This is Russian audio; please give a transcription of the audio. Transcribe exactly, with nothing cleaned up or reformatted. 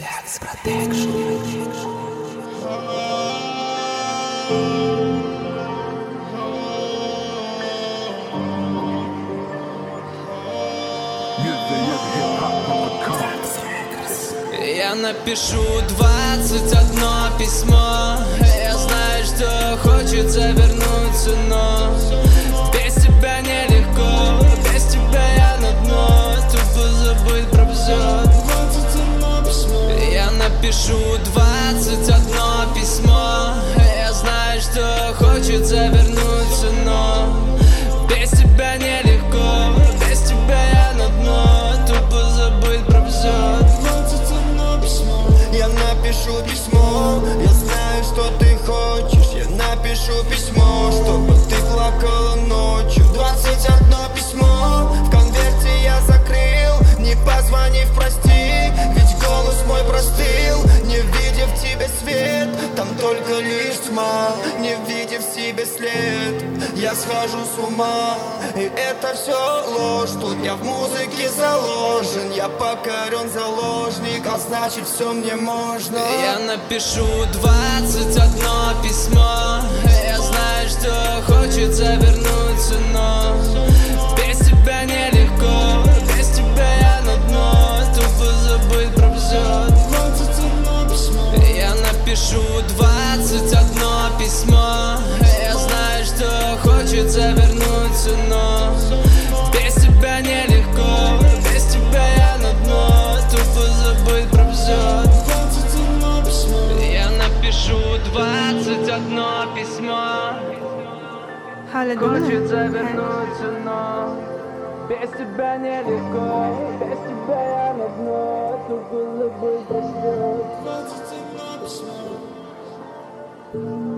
Я напишу двадцать одно письмо. Я знаю, что хочется вернуться, но без тебя нелегко, без тебя я на дно. Тупо забыть про все. Я напишу двадцать одно письмо. Я знаю, что хочется вернуться, но без тебя нелегко, без тебя я на дно. Тупо забыть про все. Я напишу письмо, я знаю, что ты хочешь. Я напишу письмо, чтобы ты плакала ночью. Двадцать одно письмо в конверте я закрыл, не позвонив, прости, ведь голос мой простыл. Не видев в тебе свет, там только лишь тьма. Не видев в себе след, я схожу с ума. И это все ложь, тут я в музыке заложен. Я покорен, заложник, а значит все мне можно. Я напишу двадцать одно письмо. Я знаю, что хочется вернуться, но без тебя нелегко, без тебя я на дно. Тупо забыть про все. Я напишу двадцать одно письмо. Я знаю, что хочется вернуться, но без тебя нелегко, без тебя я на дно. Тупо забыть про все. Я напишу двадцать одно письмо. Хочется вернуться, но без тебя нелегко, без тебя я на дно. Тупо забыть про все. Thank you.